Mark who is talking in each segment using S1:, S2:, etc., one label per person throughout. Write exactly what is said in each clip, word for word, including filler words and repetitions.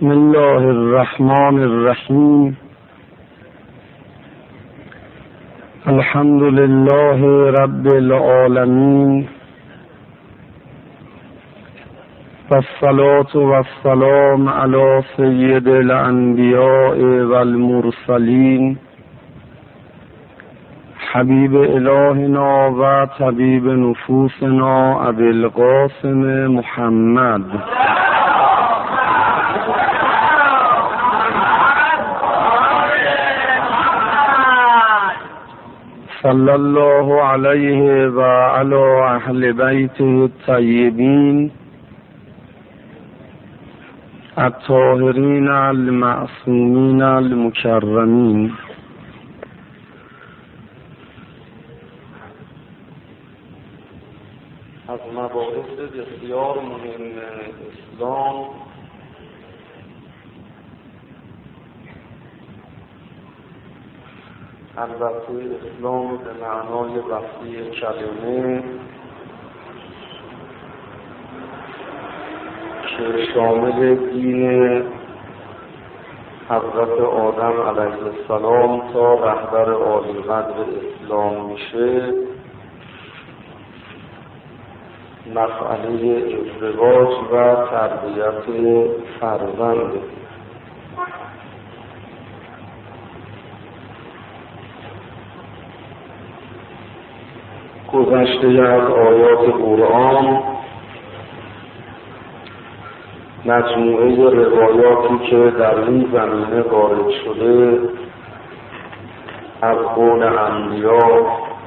S1: بسم الله الرحمن الرحیم. الحمد لله رب العالمین والصلاة والسلام علی سید الانبیاء والمرسلین حبیب الهنا و طبیب نفوسنا ابی القاسم محمد صلی الله علیه و علی اهل بیته الطیبین الطاهرین المعصومین المکرمین.
S2: از مباحث بسیار مهم اسلام البته اسلام به معنای وسیع کلمه که شامل دین حضرت آدم علیه السلام تا رهبر عالیقدر اسلام میشه، مسئله ازدواج و تربیت فرزند. گذشته از آیات قرآن مجموعه روایاتی که در این زمینه وارد شده از قول انبیا،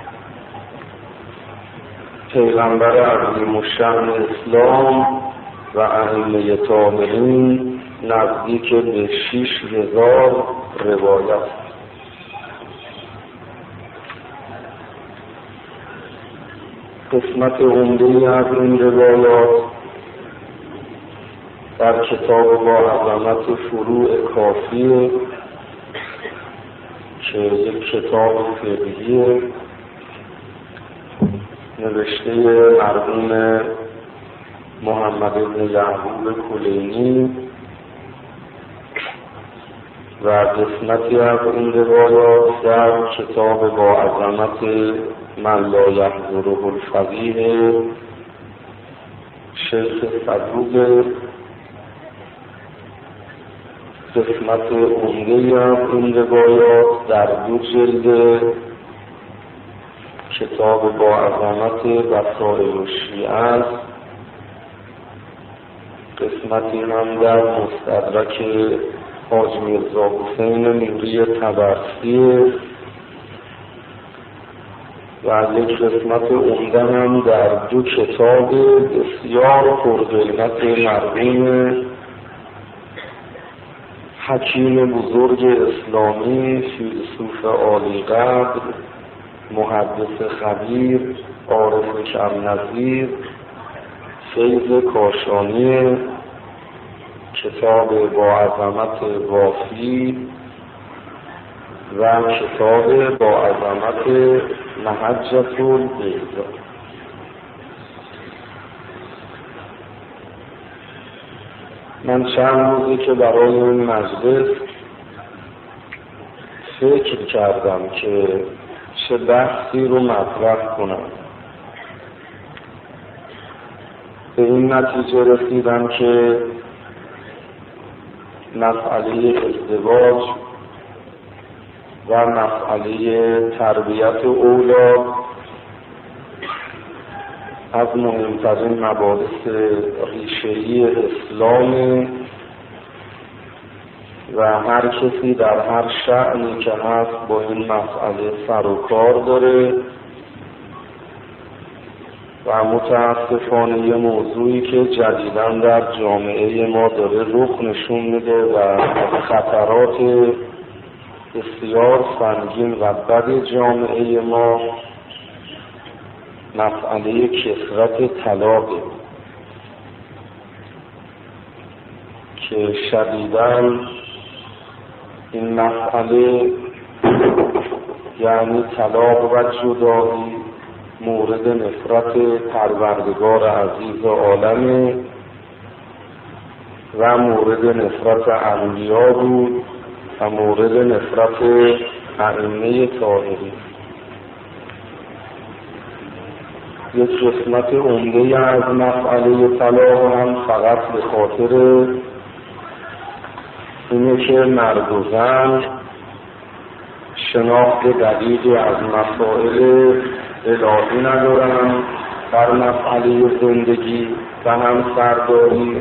S2: پیغمبر عظیم الشأن اسلام و ائمه طاهرین نزدیک به شش هزار روایت. قسمت عمده از این روایات در کتاب با عظمت فروع کافیه که یک کتاب فقهیه نوشته مرحوم محمد بن یعقوب کلینی و قسمتی از این روایات در کتاب با عظمت من لا یحضره الفقیه شیخ صدوق. قسمت عمده از این روایات در دو جلد کتاب با عظمت وسائل الشیعه است، قسمتی هم در مستدرک حاج میرزا حسین نوری طبرسی و یک قسمت عمده هم در دو کتاب بسیار پرقیمت مرحوم حکیم بزرگ اسلامی، فیلسوف عالیقدر، محدث خبیر، عارف کم نظیر، فیض کاشانی، کتاب با عظمت وافی و کتاب با عظمت محجة البیضاء. من چند روزی که برای این مجلس فکر کردم که چه بحثی رو مطرح کنم. به این نتیجه رسیدم که مسئله ازدواج و مسئله تربیت اولاد از مهمترین مباحث ریشه‌ای اسلام و هر کسی در هر شأنی که هست با این مسئله سر و کار داره و متاسفانه یه موضوعی که جدیداً در جامعه ما داره رخ نشون میده و از خطرات بسیار سنگین و بد جامعه ما مسئله کثرت طلاق که شدیداً این مسئله یعنی طلاق و جدایی مورد نفرت پروردگار عزیز عالمه و مورد نفرت اولیا بود و مورد نفرت ائمه طاهرین. یک قسمت عمده از مسئله طلاق هم فقط به خاطر اینه که مرد و زن شناخت دقیقی از مسائل الهی ندارن در مسئله زندگی و همسرداری،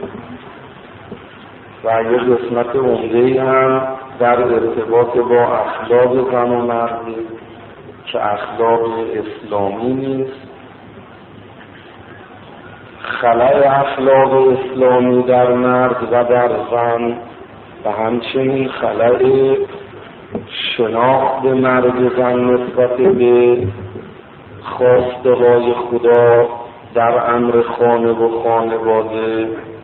S2: و یک قسمت عمده هم در ارتباط با اخلاق زن و مرد که اخلاق اسلامی نیست. خلای اخلاق اسلامی در مرد و در زن و همچنین خلای شناخت مرد زن نسبت به خواسته های خدا در امر خانه و خانواده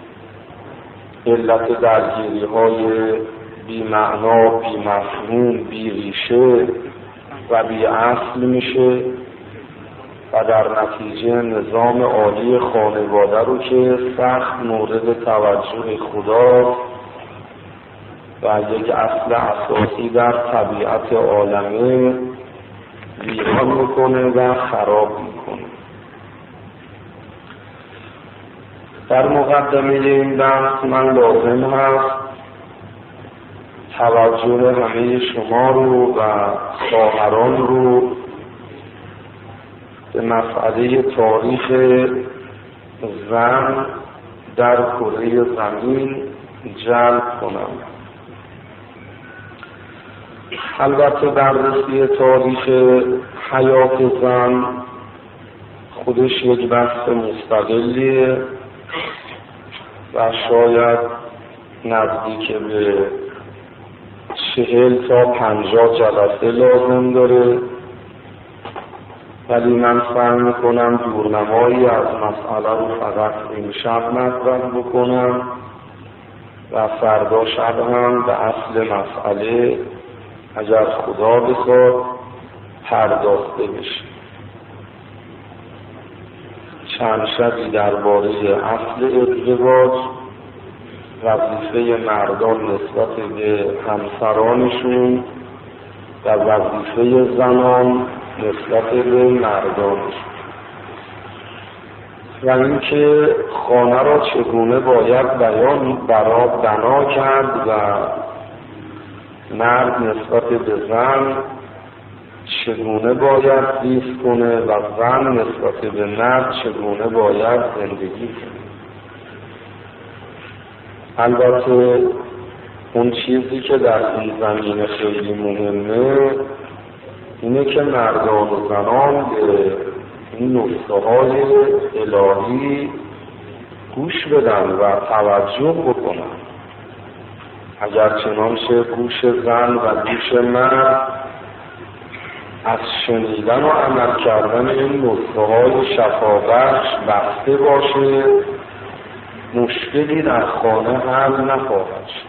S2: علت درگیری های بی معنا، بی مفهوم، بی ریشه و بی اصل میشه و در نتیجه نظام عالی خانواده رو که سخت مورد توجه خدا و یک اصل اساسی در طبیعت عالمه ویران میکنه و خراب میکنه. در مقدمه این بحث من لازم هست توجه همه شما رو و خواهران رو به مسئله تاریخ زن در کره زمین جلب کنم. البته بررسی تاریخ حیات زن خودش یک بحث مستقلیه و شاید نزدیک به چهل تا پنجاه جلسه لازم داره، ولی من سعی میکنم دورنمایی از مسئله رو فقط امشب مطرح بکنم و فردا شب هم به اصل مسئله اگر خدا بخواد پرداخته بشه. چند شبی درباره اصل ازدواج، وظیفه مردان نسبت به همسرانشون و وظیفه زنان نسبت به مردانشون و اینکه خانه را چگونه باید بیان برا بنا کرد و مرد نسبت به زن چگونه باید زیست کنه و زن نسبت به مرد چگونه باید زندگی کنه. البته اون چیزی که در این زمینه خیلی مهمه اینه که مردان و زنان به این نکته های الهی گوش بدن و توجه بکنن. اگر چنانچه گوش زن و گوش مرد از شنیدن و عمل کردن این نکته های شفابخش بسته باشه، مشکلی در خانه حل نخواهد شد.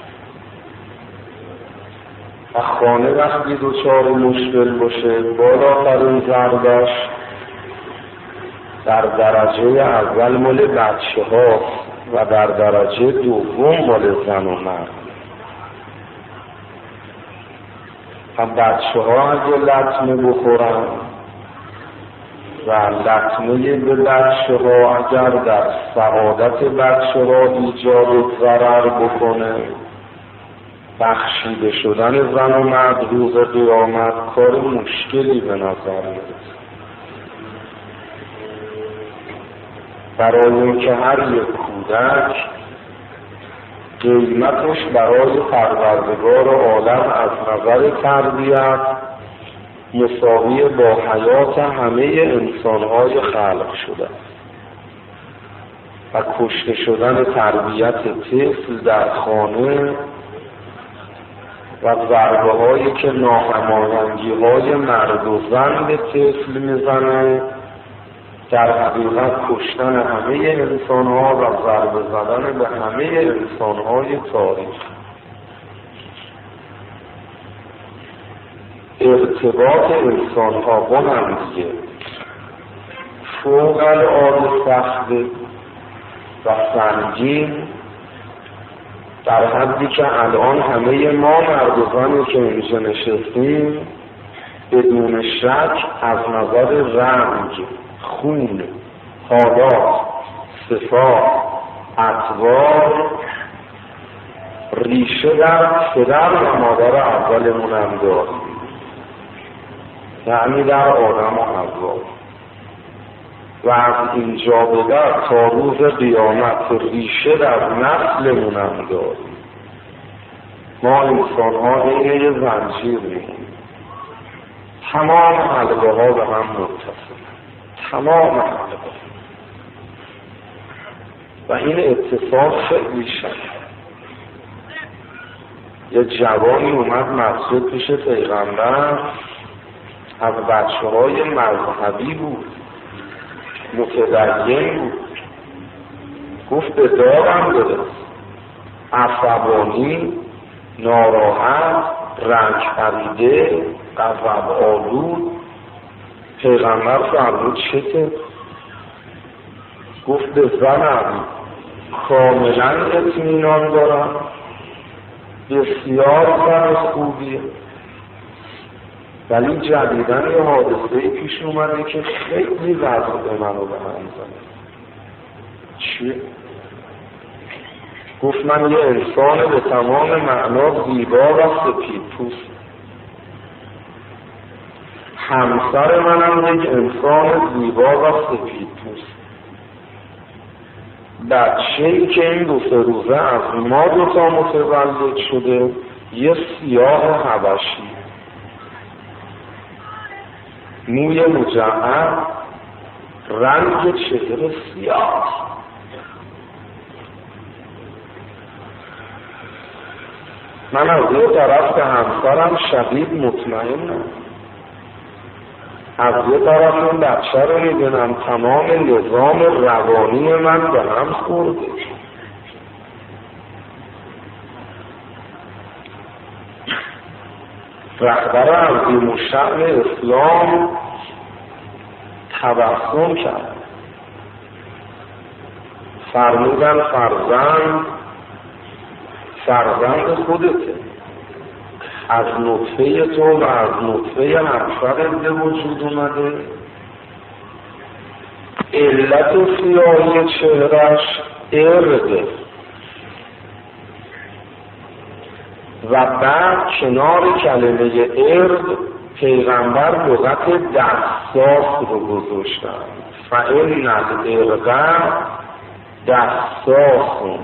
S2: و خانه وقتی دچار مشکل باشه، بالاترین ضربش در درجه اول مال بچه ها و در درجه دوم مال زن و مرد. و بچه ها اگه لطمه بخورن و لطمه به بچه ها اگر در سعادت بچه ها ایجاد ضرر بکنه، بخشیده شدن زن و مرد روز قیامت کار مشکلی به نظر میاد. برای اینکه هر یک کودک قیمتش برای پروردگار عالم از نظر تربیت مساوی با حیات همه انسانهای خلق شده و کشته شدن تربیت طفل در خانه و ضربه هایی که ناهماهنگی های مرد و زن به طفل میزنه در حقیقت کشتن همه انسان ها و ضربه زدن به همه انسان های تاریخ. ارتباط انسان ها با هم دیگه فوق العاده سخت و سنگین در حدی که الان همه ما مرد و زنی که اینجا نشستیم بدون شک از نظر رنگ، خون، حالات، صفات، اطوار ریشه در پدر و مادر اولمون هم داریم، یعنی در آدم و حوا، و از اینجا به بعد تا روز قیامت ریشه در نسلمون هم داریم. ما انسان ها این یه زنجیر میمونیم، تمام حلقه ها به هم متصل، تمام حلقه ها. و این اتفاق خیلی شد. یه جوانی اومد مسجد پیش پیغمبر، از بچه های مذهبی بود، متدین بود، گفت به دارم داره، عصبانی، ناراحت، رنج پریده، غضب آلود. پیغمبر فرمود چته؟ گفت به زنم کاملا اطمینان دارم، بسیار زن خوبیه، ولی جدیدن یه حادثه پیش اومده که خیلی وضع منو به هم زنه. چیه؟ گفت من یه انسان به تمام معنا زیبا و سپید پوست، همسر منم یک انسان زیبا و سپید پوست، بچه‌ای که این دو سه روزه از ما دوتا متولد شده یه سیاه حبشی، موی مجعد، رنگ چهره سیاه. من از یه طرف به همسرم شدید مطمئنم، از یه طرف اون بچه رو میبینم تمام نظام روانی من به هم خورده. رهبر عظیم الشأن اسلام تبسم کرد، فرمودن فرزند فرزند خودته، از نطفه تو و از نطفه همسرت به وجود اومده، علت سیاهی چهرش ارده، و بعد کنار کلمه ارد پیغمبر لغت دستاس رو گذاشتن، فإن الارد دستاس.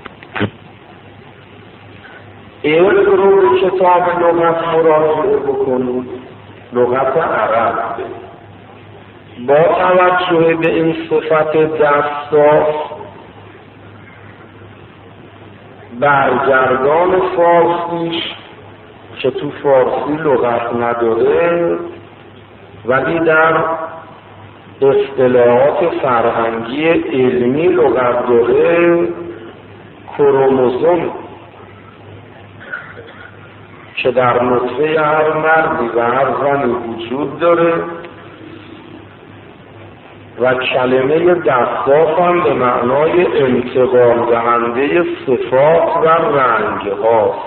S2: ارد رو به کتاب لغت مراجعه بکنید، لغت عرب. با توجه به این صفت دستاس برگردان فارسیش که تو فارسی لغت نداره ولی در اصطلاحات فرهنگی علمی لغت داره، کروموزوم که در نطفه هر مردی و هر زنی وجود داره، و کلمه دستاف هم به معنای انتقال دهنده صفات و رنگ هاست.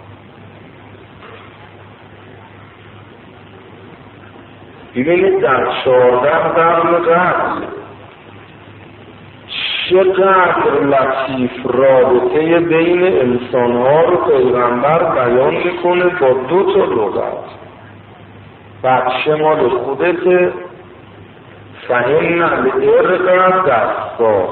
S2: ببینید در چهارده قرن قبل چقدر لطیف رابطه بین انسانها رو پیغمبر بیان میکنه با دو تا لغت. بچه مال خودته، فهم الارق دستاس.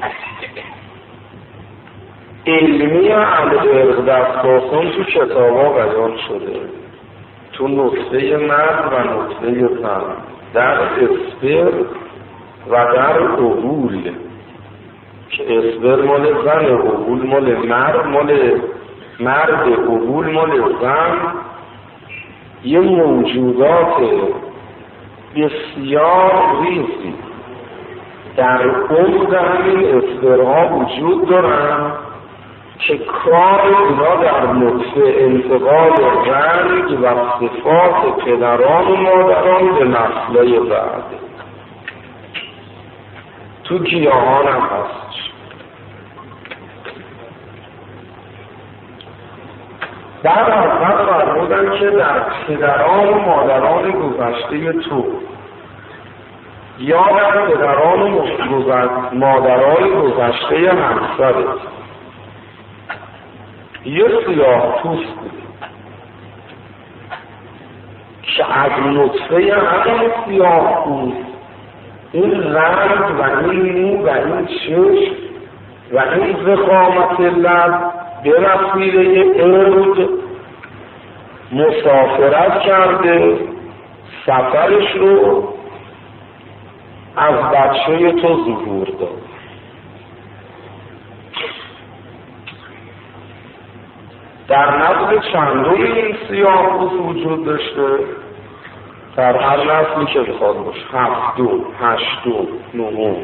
S2: علمی الارق دستاسون تو کتابا بیان شده، تو نطفه مرد و نطفه زن، در اسپر و در اوول، که اسپر مال زن، اوول مال مرد، مال مرد اوول مال زن. یه موجودات بسیار ریزی در عمق همین اسپرها وجود دارن که کار اینا در نطفه انتقال رنگ و صفات پدران و مادران به نسل‌های بعد. تو گیاهان هم هست. بعد اول فرمودن که در پدران و مادران گذشته تو یا در پدران و مادران گذشته همسرت یه سیاه پوست بود که از نطفه همین سیاه پوست این رنگ و این مو و این چشم و این ضخامت لب به وسیله ارد مسافرت کرده سفرش رو از بچه تو ظهور داد. در نسل چندم این سیاه پوست وجود داشته؟ در هر نسلی که بخواد باشه، هفتم، هشتم، نهم.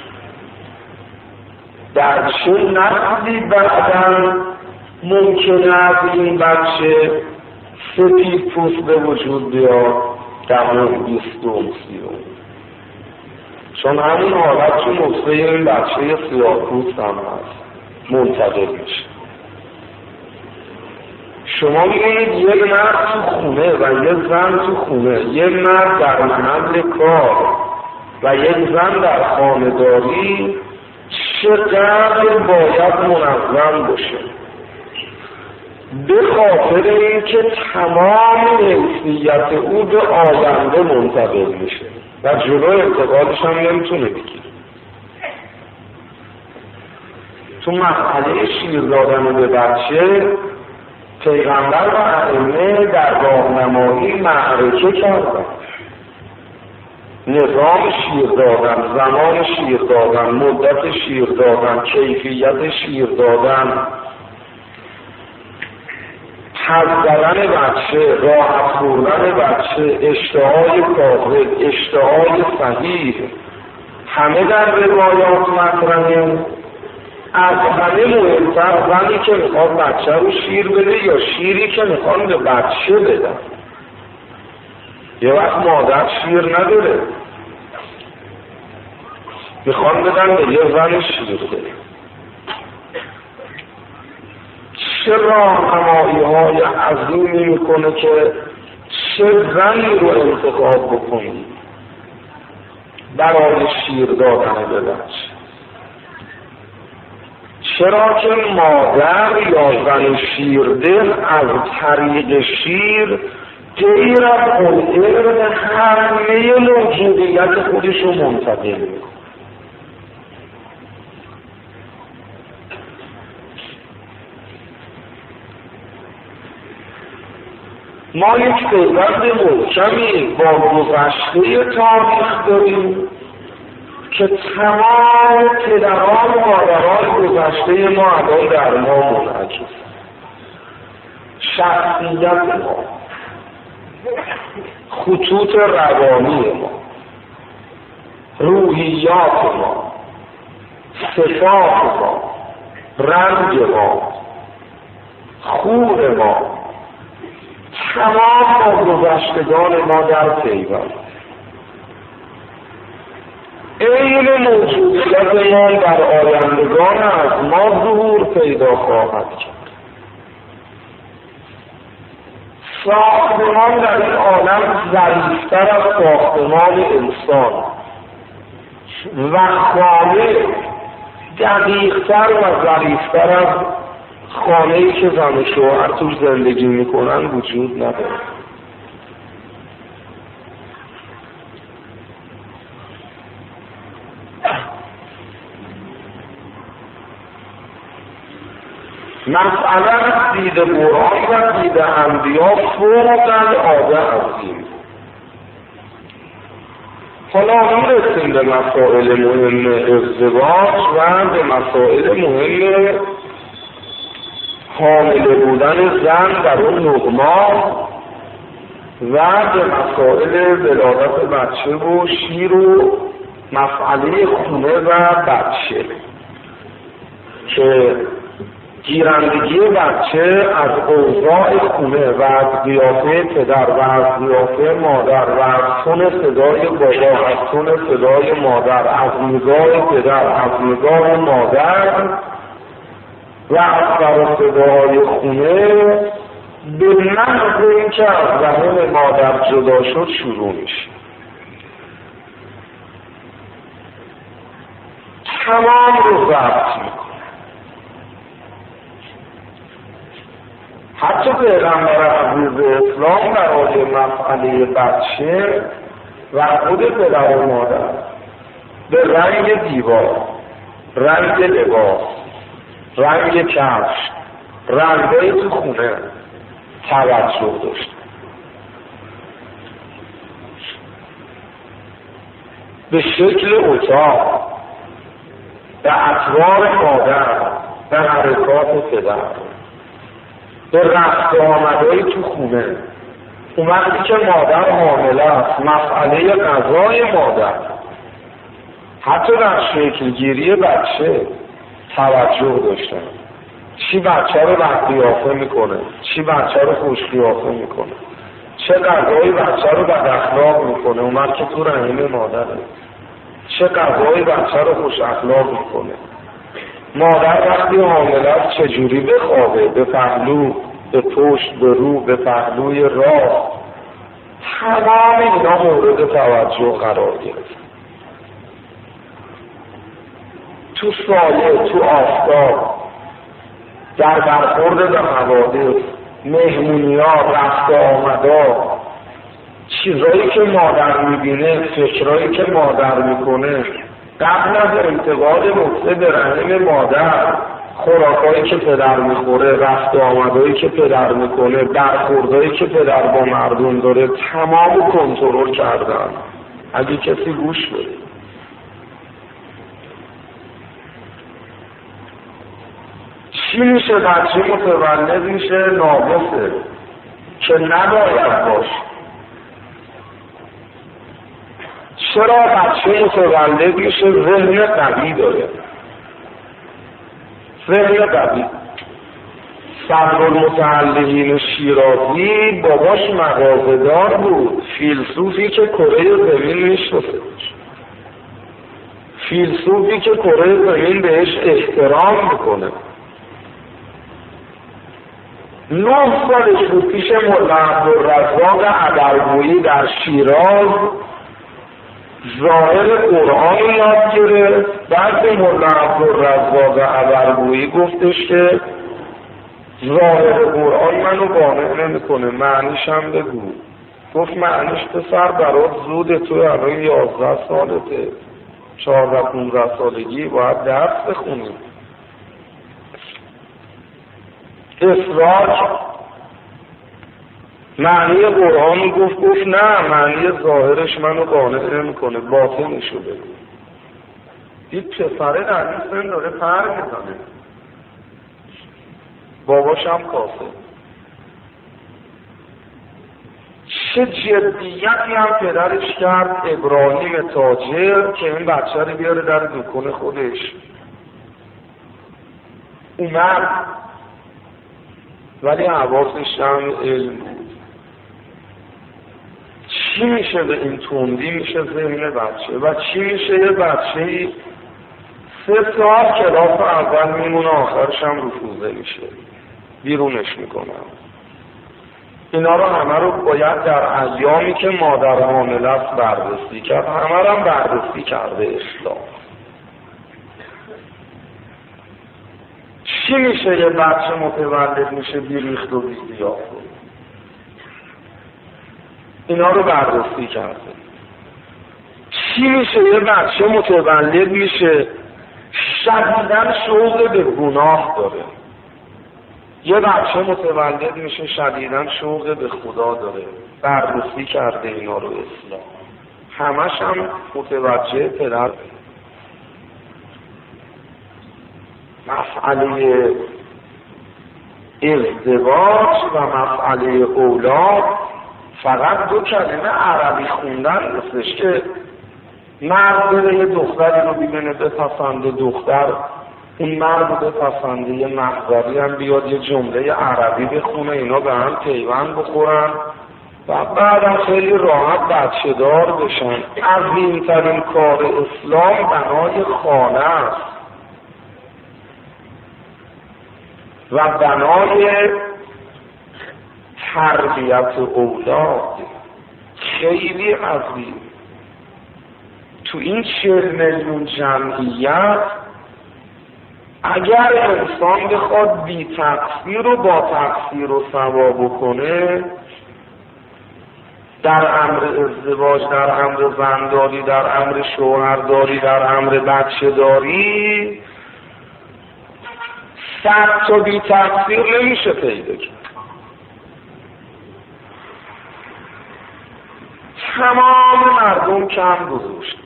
S2: در چه نسلی بعداً ممکنه از این بچه سپید پوست به وجود بیاد؟ در نوع بیستم، سیوم. چون همین حالت تو نطفه این بچه سیاه پوست هم هست منتقل میشه. شما میگید یک مرد تو خونه و یک زن تو خونه، یک مرد در محل کار و یک زن در خانه‌داری چقدر باید منظم باشه به خاطر اینکه تمام حیثیت او به آینده منتقل میشه و جلوی انتقالش هم نمیتونه بگیره. تو مسئله شیر دادن به بچه پیغمبر و ائمه در راهنمایی معرکه کردن. نظام شیر دادن، زمان شیر دادن، مدت شیر دادن، کیفیت شیر دادن، حد زدن بچه، راحت خوردن بچه، اشتهای کامل، اشتهای صحیح، همه در روایات مطرحه. از همه مهمتر زنی که میخواد بچه رو شیر بده یا شیری که میخواد به بچه بدن. یه وقت مادر شیر نداره، میخواد بدن به یه زن شیر بده. چه راهنمایی های عظیمی میکنه که چه زنی رو انتخاب بکنی برای شیر دادن به بچه. چرا که مادر یا زن شیردل از طریق شیر غیر از اون علم همه موجودیت خودش رو منتقل میکنه. ما یک پیوند محکمی با گذشته تاریخ داریم که تمام پدران و مادران گذشته ما الان در ما منعکس. شخصیت ما، خطوط روانی ما، روحیات ما، صفات ما، رنگ ما، خود ما، تمام گذشتگان ما در پیوند. این موجودیت ما در آیندگان از ما ظهور پیدا خواهد کرد. ساختمان در این عالم ظریفتر از ساختمان انسان و خانه دقیقتر و ظریفتر از خانه‌ای که زن و شوهر توش زندگی میکنن وجود نداره. مسئله از دید قرآن و دید انبیا فوق العاده عظیم. حالا میرسیم به مسائل مهم ازدواج و به مسائل مهم حامله بودن زن در اون نه ماه و به مسائل ولادت بچه و شیر و مسئله خونه و بچه که گیرندگی بچه از اوضاع خونه و از قیافه پدر و از قیافه مادر و از تون صدای بابا، از تون صدای مادر، از نگاه پدر، از نگاه مادر و از سر صدای خونه به محض اینکه از رحم مادر جدا شد شروع میشه. تمام رو ضبط میکنه. حتی پیغمبر عزیز اسلام برای مسئله بچه و خود پدر و مادر به رنگ دیوار، رنگ لباس، رنگ کفش، رنگای تو خونه توجه داشت. به شکل اتاق، به اطوار مادر، به حرکات پدر، به رفت و آمدهای تو خونه. اون وقتی که مادر حامله است، مسئله غذای مادر، حتی در شکلگیری بچه توجه داشتن. چی بچه رو بد قیافه میکنه، چی بچه رو خوش قیافه میکنه، چه غذایی بچه رو بد اخلاق میکنه اون وقت که تو رحم مادره، چه غذایی بچه رو خوش اخلاق میکنه. مادر وقتی حامله است چجوری بخوابه، به پهلو، به پشت، به رو، به پهلوی راه. تمام اینا مورد توجه قرار گرفت. تو سایه، تو آفتاب، در برخورد به حوادث، مهمونی‌ها، رفت و آمدها، چیزایی که مادر میبینه، فکرایی که مادر میکنه، قبل از انتقال نطفه به رحم مادر، خوراکایی که پدر میخوره، رفت و آمدهایی که پدر میکنه، برخوردایی که پدر با مردم داره، تمام کنترل کردن. اگه کسی گوش بده. چی میشه؟ بچه متولد میشه ناقصه که نباید باشه. چرا بچه متولد میشه؟ ذهن قوی داره، ذهن قوی. صدرالمتعلقین شیرازی باباش مغازه‌دار بود، فیلسوفی که کره زمین میشناسه بود، فیلسوفی که کره زمین بهش احترام میکنه. نه سالش بود پیش ملا عبدالرزاق ادرگویی در شیراز ظاهر قرآن یاد گرفت. بعد به ملا عبدالرزاق ادرگویی گفتش که ظاهر قرآن منو قانع نمیکنه، معنیش هم بگو. گفت معنیش پسر برات زوده، تو الان یازده سالته، چهارده پونزده سالگی باید درس بخونی. اصرار معنی قرآن گفت گفت نه، معنی ظاهرش منو قانع نمیکنه، باطنشو بگو. دید پسره در این سن داره پر میزنه، باباش هم کافه. چه جدیتی هم پدرش کرد ابراهیم تاجر که این بچه رو بیاره در دکان خودش. اومد ولی حواسش هم علم بود. چی میشه به این تندی میشه ذهن بچه و چی میشه یه بچه سه سال کلاس اول میمونه آخرش هم رفوزه میشه، بیرونش میکنم. اینا رو همه رو باید در ایامی که مادر حامله است بررسی کرد. همه رو هم بررسی کرده اسلام. چی میشه یه بچه متولد میشه بیریخت و بی‌قیافه؟ اینا رو بررسی کرده. چی میشه یه بچه متولد میشه شدیداً شوق به گناه داره؟ یه بچه متولد میشه شدیداً شوق به خدا داره. بررسی کرده اینا رو اسلام. همش هم متوجه پدر. مسئله ازدواج و مسئله اولاد فقط دو کلمه عربی خوندن نیستش که مرد بره یه دختری رو ببینه بپسنده، دختر اون مرد رو بپسنده، یه محضری هم بیاد یه جمله عربی بخونه، اینا به هم پیوند بخورن و بعدم خیلی راحت بچه دار بشن. عظیمترین کار اسلام بنای خانه است و بنای تربیت اولاد خیلی عظیم. تو این چهل میلیون جمعیت اگر انسان بخواد بی تقصیر رو با تقصیر رو سوا بکنه، در امر ازدواج، در امر زنداری، در امر شوهرداری، در امر بچه داری، صد تا بی تقصیر نمیشه پیدا کرد. تمام مردم کم گذاشت،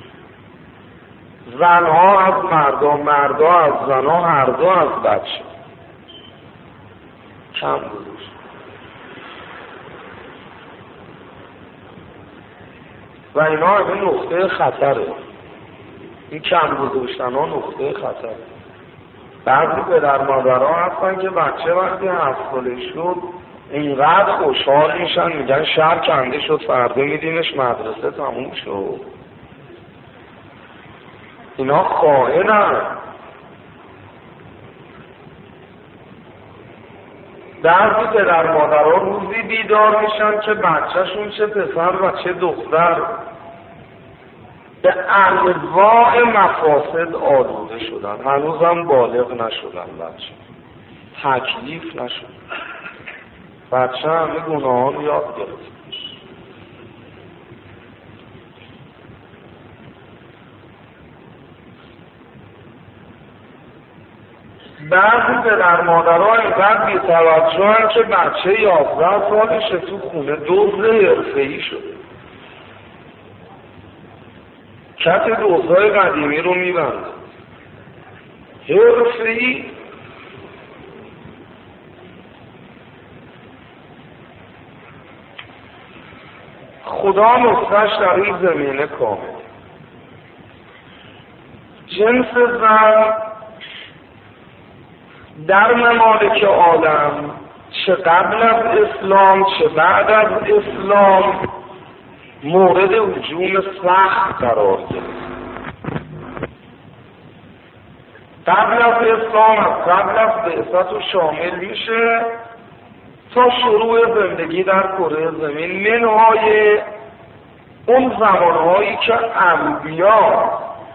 S2: زنها از مردم، مردها از زنها، هر دو از بچه کم گذاشت. و اینا همه نقطه خطره. این کم گذاشتن ها نقطه خطره. بعضی پدر مادرها هستن که بچه وقتی هفت ساله شد اینقدر خوشحال میشن، میگن شهر کنده شد، فردا میدیمش مدرسه، تموم شد. اینا خائنن. بعضی پدر مادرها روزی بیدار میشن که بچهشون چه پسر و چه دختر به انواع مفاسد آلوده شدن، هنوزم بالغ نشدن، بچه تکلیف نشد، بچه همه گناهان رو یاد گرفت. بعضی پدر مادرها اینقدر بی‌توجهن که بچه یازده سالشه تو خونه دزد حرفه‌ای شده، کت دزدهای قدیمی رو میبنده، حرفه‌ای. خدا نصفش در این زمینه کامل. جنس زن در ممالک عالم چه قبل از اسلام چه بعد از اسلام مورد هجوم سخت قرار گرفت. قبل از اسلام از قبل از بعثت و شامل میشه تا شروع زندگی در کره زمین، منهای اون زمانهایی که انبیا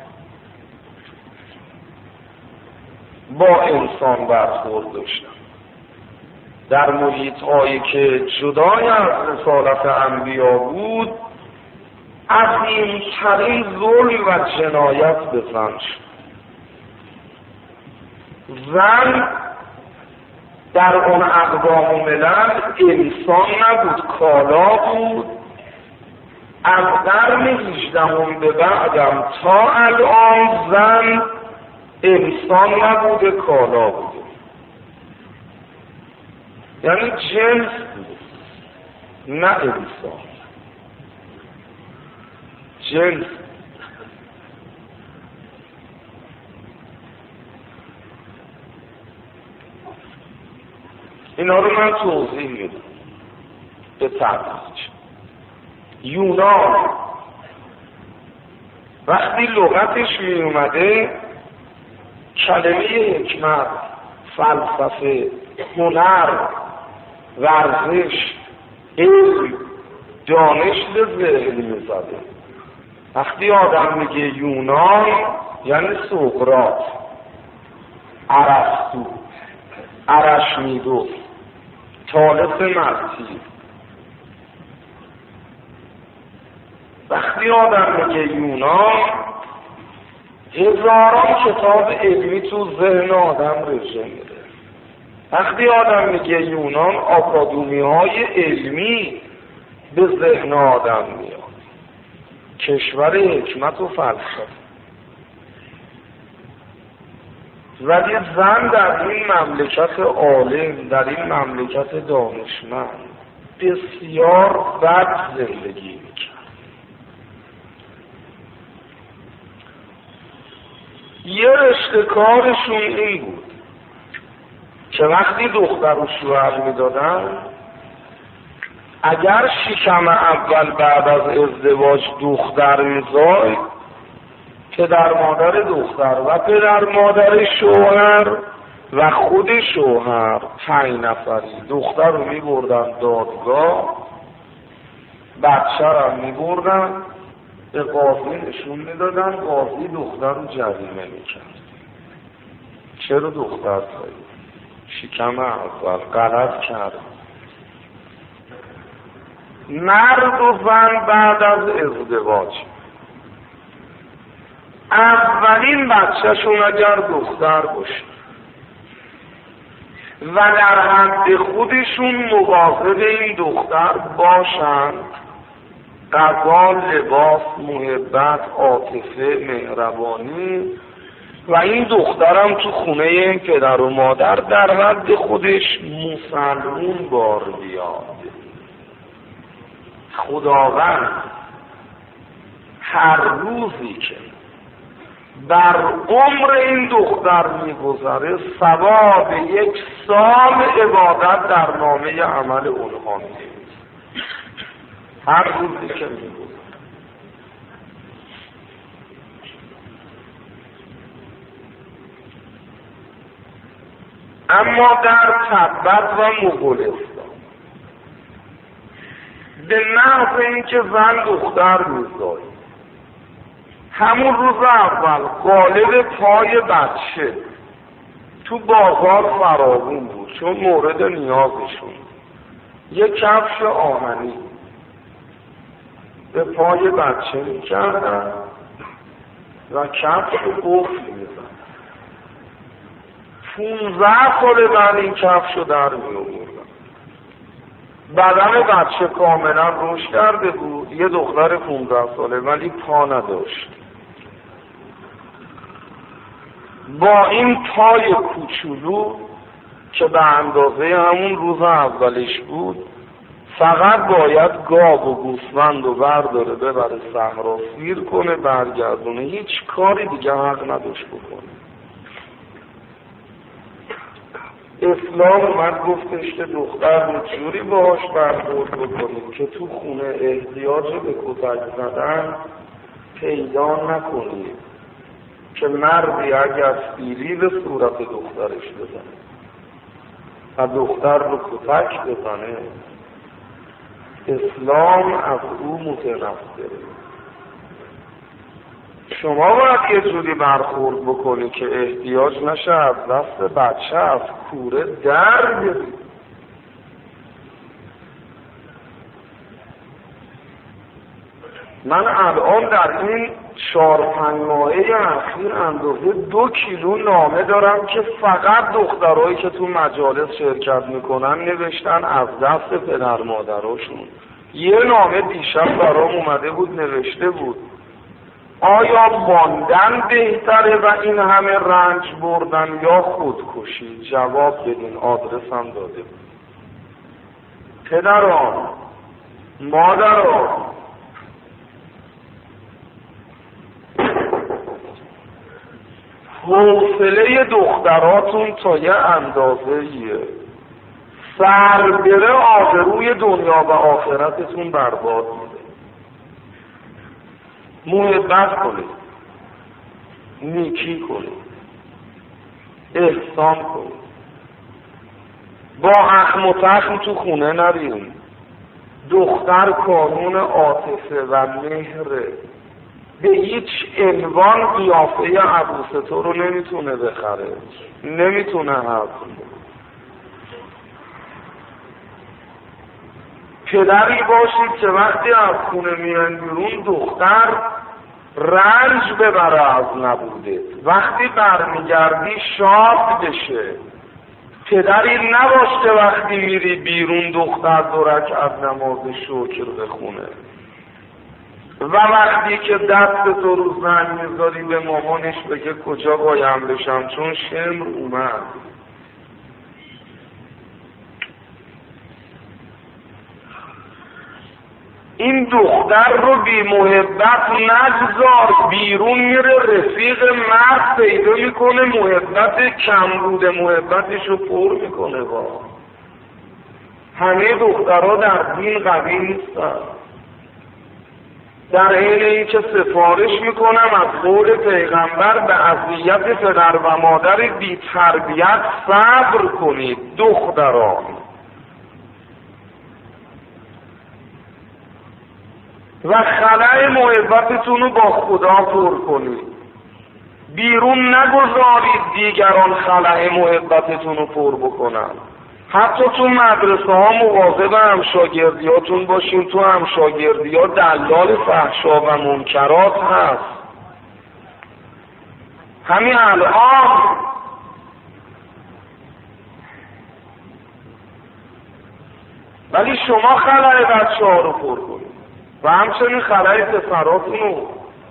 S2: با انسان برخورد داشتن، در محیط‌هایی که جدای از رسالت انبیا بود، عظیم‌ترین ظلم و جنایت به زن شد. زن در اون اقوام و ملل انسان نبود، کالا بود. از قرن هجدهم به بعدم تا الان زن انسان نبوده، کالا بوده، یعنی جنس بود نه انسان، جنس. اینا رو من توضیح میدم به تدریج. یونان وقتی لغتش می اومده کلمه حکمت، فلسفه، هنر، ورزش، علم، دانش به ذهن میزده. وقتی آدم میگه یونان یعنی سقراط، ارسطو، ارشمیدس، طالس مرتی. وقتی آدم میگه یونان هزاران کتاب علمی تو ذهن آدم رژه میده. وقتی آدم میگه یونان آکادمی های علمی به ذهن آدم میاد، کشور حکمت و فلسفه. ولی زن در این مملکت عالم، در این مملکت دانشمند بسیار بد زندگی میکرد. یه رشته کارشون این بود که وقتی دختر و شوهر میدادن، اگر شکم اول بعد از ازدواج دختر میزاد، پدر مادر دختر و پدر مادر شوهر و خود شوهر پنج نفری دختر رو می بردن دادگاه، بچه رو می بردن به قاضی نشون می دادن، قاضی دختر رو جریمه می کرد. چرا دختر تایی؟ شکم اول غلط کرد. مرد و زن بعد از ازدواج اولین بچه‌شون اگر دختر باشه و در حد خودشون مواظب این دختر باشند، غذا، لباس، محبت، عاطفه، مهربانی، و این دخترم تو خونه این پدر و مادر در حد خودش مسلمون بار بیاد، خداوند هر روزی که بر عمر این دختر میگذره ثواب یک سال عبادت در نامه عمل اونها می‌نویسه. هر روزی که میگذره. اما در تبت و مغولستان به محض اینکه زن دختر میزاد، همون روز اول قالب پای بچه تو بازار فراوون بود، چون مورد نیازشون یک کفش آهنی به پای بچه میکردن و کفش رو قفل میزن. پونزده سال بعد این کفش رو در می‌آوردن. بدن بچه کاملا رشد کرده بود، یه دختر پونزده ساله ولی پا نداشت. با این پای کوچولو که به اندازه همون روز اولش بود، فقط باید گاو و گوسفند و برداره ببره صحرا سیر کنه برگردونه، هیچ کاری دیگه حق نداشت بکنه. اسلام اومد گفتش که دختر جوری باهاش برخورد بکنید که تو خونه احتیاج به کتک زدن پیدا نکنید، که مردی اگر سیلی به صورت دخترش بزنه و دختر رو کتک بزنه، اسلام از او متنفره. شما باید یه جوری برخورد بکنی که احتیاج نشه از دست بچه از کوره در بیاری. من الان در این چهار پنج ماهه اخیر اندازه دو کیلو نامه دارم که فقط دخترایی که تو مجالس شرکت میکنن نوشتن از دست پدر مادراشون. یه نامه دیشب برام اومده بود نوشته بود آیا ماندن بهتره و این همه رنج بردن یا خودکشی؟ جواب بدین. آدرس هم داده بود. پدران، مادران، حوصله دختراتون تا یه اندازه یه سر بره آبروی دنیا و آخرتتون برباد میده. محبت کنید، نیکی کنید، احسان کنید، با اخم و تخم تو خونه نریم. دختر کانون عاطفه و مهره، به هیچ عنوان قیافه عروس تو رو نمیتونه بخره، نمیتونه حق. پدری باشید که وقتی از خونه میان بیرون دختر رنج ببره از نبوده، وقتی برمیگردی شاد بشه. پدری نباش که وقتی میری بیرون دختر دو رکعت نماز شکر بخونه و وقتی که دست تو رو زنگ میذاری به مامانش بگه کجا بایم بشم چون شمر اومد. این دختر رو بی محبت نگذار، بیرون میره رفیق مرد پیدا میکنه، محبت کم بوده محبتش رو پر میکنه. با همه دخترها در دین قوی نیستن، در حین اینکه سفارش میکنم از قول پیغمبر به اذیت پدر و مادر بی تربیت صبر کنید دختران. و خلأ محبتتون رو با خدا پر کنید. بیرون نگذارید دیگران خلأ محبتتون رو پر بکنن. حتی تو مدرسه ها مواظب همشاگردیاتون باشین. تو همشاگردی ها دلال فحشا و منکرات هست. همین الان ولی شما خلأ بچه ها رو پر کنید و همچنین خلأ پسراتون رو.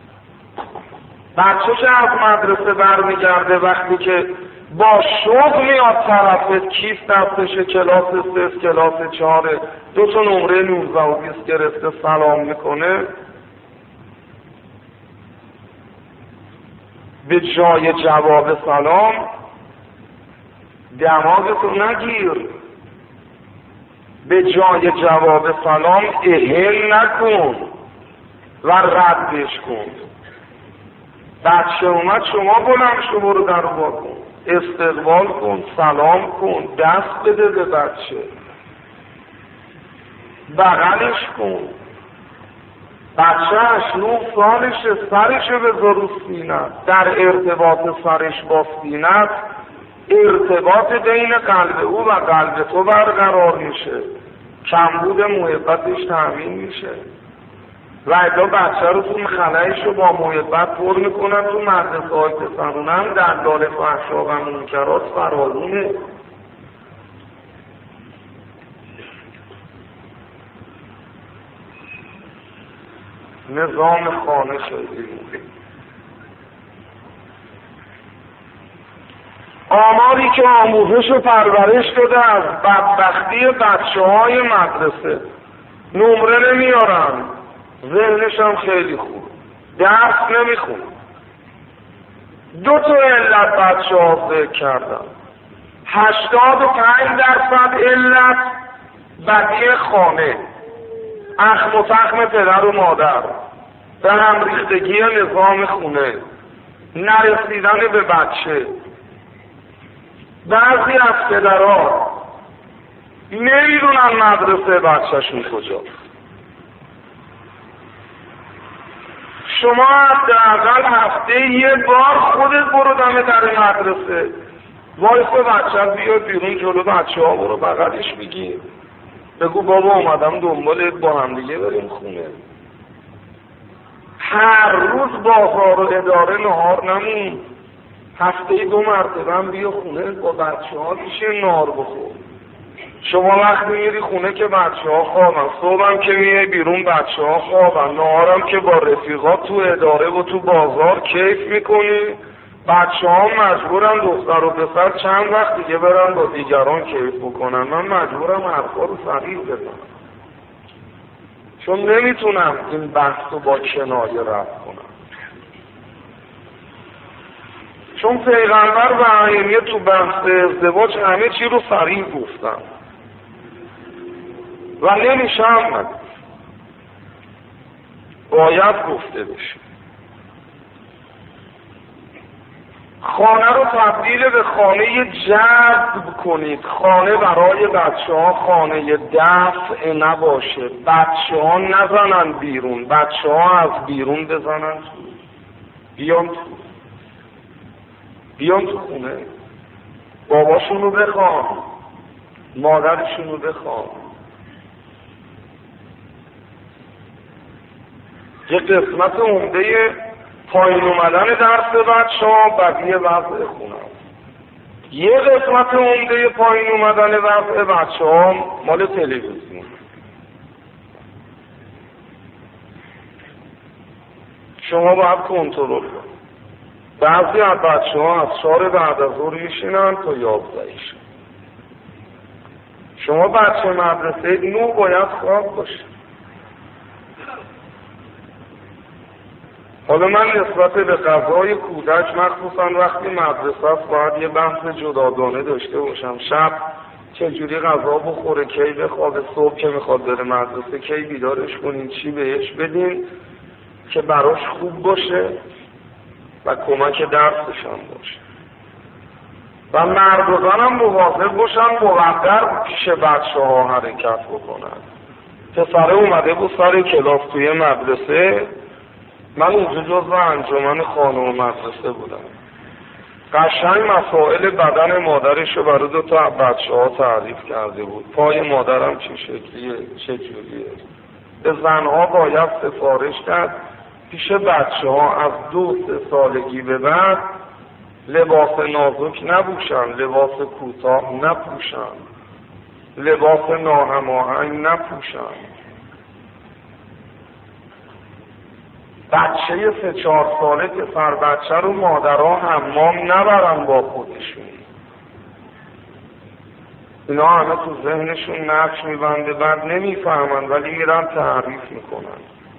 S2: بچه که از مدرسه برمیگرده وقتی که با شوق میاد طرفت، کیف دستشه، کلاس سه کلاس چهاره، دو تا نمره نوزده و بیست گرفته سلام میکنه، به جای جواب سلام دماغتو نگیر، به جای جواب سلام اهل نکن و ردش کن. بچه اومد شما بلند شو برو در وا کن، استقبال کن، سلام کن، دست بده به بچه، بغلش کن. بچهش نه سالشه، سرشو بذار رو سینت. در ارتباط سرش با سینت ارتباط بین قلب او و قلب تو برقرار میشه، کمبود محبتش تامین میشه. و ادا بچه رو تو خلأش رو با محبت پر میکنن. تو مدرسه های پسرونه هم در دال فحشا و منکرات فراوونه. نظام خانه خیلی مهم. آماری که آموزش و پرورش شده از بدبختی بچه های مدرسه، نمره نمیارن، ذهنش هم خیلی خوب، درس نمیخون. دو تا علت بچه ها ذکر کردن. هشتاد و پنج درصد علت بدی خانه، اخم و تخم پدر و مادر، به هم ریختگی نظام خونه، نرسیدن به بچه. بعضی از پدرها نمیدونن مدرسه بچهشون کجاست. شما حداقل هفته یه بار خودت برو دم در مدرسه، وایسا بچه بیاد بیرون جلو بچه ها، برو بغلش بگی، بگو بابا اومدم دنبالت، با هم دیگه بریم خونه. هر روز بازار و اداره نهار نمون، هفته دو مرتبه هم بیا خونه با بچه ها میشه نهار بخور. شما وقتی میری خونه که بچه ها خوابن، صبحم که میای بیرون بچه ها خوابن، نهارم که با رفیقات تو اداره و تو بازار کیف میکنی، بچه ها مجبورن دختر و پسر چند وقت دیگه برن با دیگران کیف بکنن. من مجبورم حرفا رو صریح بزنم، چون نمیتونم این بحث رو با کنایه رد کنم. چون پیغمبر و ائمه تو بحث ازدواج همه چی رو صریح گفتن و نمیشه هم نگفت، باید گفته بشه. خانه رو تبدیل به خانه جذب کنید. خانه برای بچه ها خانه دفع نباشه. بچه ها نزنن بیرون، بچه ها از بیرون بزنن تو. بیان تو بیان تو خونه، باباشون رو بخوان، مادرشون رو بخوان. یه قسمت عمده پایین اومدن درس بچه ها بقیه وضع خونه. یه قسمت عمده پایین اومدن وضع بچه ها مال تلویزیون. شما باید کنترل کنید. بعضی از بچه ها از چهار بعد از ظهر میشینن تا یازده شب. شما بچه مدرسه نو باید خواب باشه. حالا من نسبت به غذای کودک مخصوصا وقتی مدرسه است باید یه بحث جداگانه داشته باشم. شب چجوری غذا بخوره، کی بخوابه، صبح که میخواد بره مدرسه کی بیدارش کنین، چی بهش بدین. که براش خوب باشه و کمک درسشان باشه و مرد و زن هم مواظب باشن مقدر پیش بچه ها حرکت بکنن. پسره اومده بود سر کلاس توی مدرسه، من اونجا جزو انجمن خانم مدرسه بودم، قشنگ مسائل بدن مادرش رو برای دو تا بچه ها تعریف کرده بود. پای مادرم چه شکلیه چه جوریه، به زنها باید سفارش کرد پیش بچه ها از دو سه سالگی به بعد لباس نازک نپوشن، لباس کوتاه نپوشن، لباس ناهماهنگ نپوشن. بچه سه چهار ساله پسر بچه رو مادرها حمام نبرن با خودشون. اینا همه تو ذهنشون نقش میبنده، بعد نمیفهمن ولی میرن تعریف میکنن.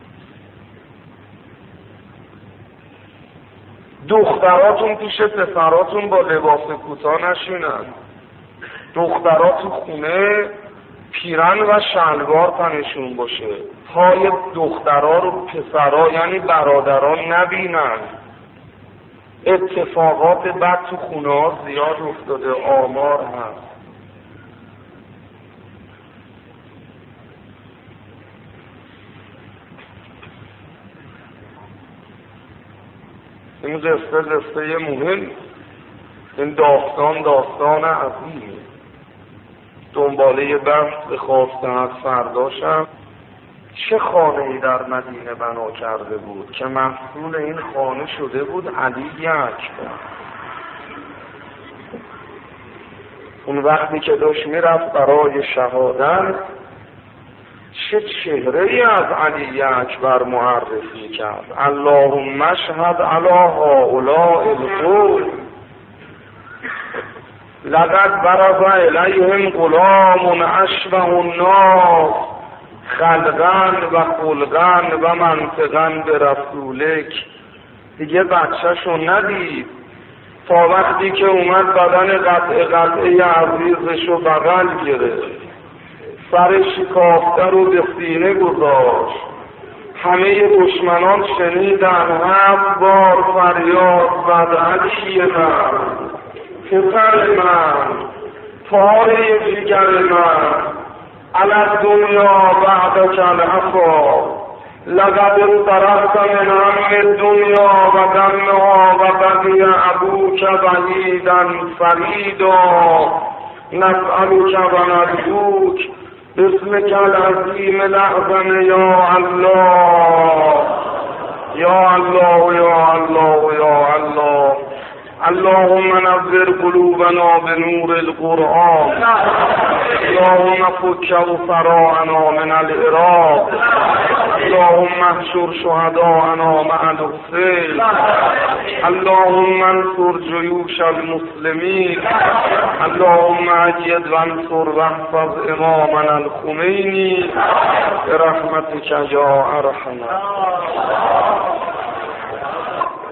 S2: دختراتون پیش پسراتون با لباس کوتاه نشینن. دخترات تو خونه پیرن و شلوار تنشون باشه. پای دخترها رو پسرها یعنی برادران نبینن. اتفاقات بد تو خونه ها زیاد افتاده، آمار هست. این قصه قصه مهم، این داستان داستان عظیمی. دنباله بحث به خواستن فرداشم چه خانه‌ای در مدینه بنا کرده بود که مسئول این خانه شده بود علی اکبر. اون وقتی که داشت میرفت برای شهادت چه چهره‌ای از علی اکبر معرفی کرد. اللهم اشهد علی هؤلاء القوم لقد برز الیهم غلام اشبه الناس خلقا و خلقا و منطقا به رسولک. دیگه بچه‌شو ندید تا وقتی که اومد بدن قطعه قطعه عزیزشو بغل گرفت، سر شکافته رو به سینه گذاشت. همه دشمنان شنیدن هفت بار فریاد زد علی من، پسر من، پاره جگر من، علی دنیا بعدک العفا، لقد اقتربت من هم الدنیا و غمها و بقی ابوک وحیدا فریدا نسألک و نرجوک باسمک العظیم الاعظم یا الله یا الله یا الله یا الله. اللهم نور قلوبنا بنور القرآن، اللهم فك وفراءنا من العراق، اللهم احشر شهداءنا مع الحسين، اللهم انصر جيوش المسلمين، اللهم اجد وانصر واحفظ امامنا الخميني برحمتك يا ارحم.